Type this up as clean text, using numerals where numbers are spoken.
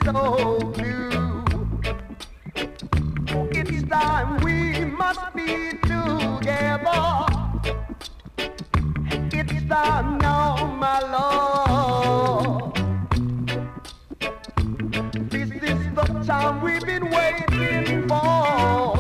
so blue. It's time we must be together. It's time now, my love. This is the time we've been waiting for.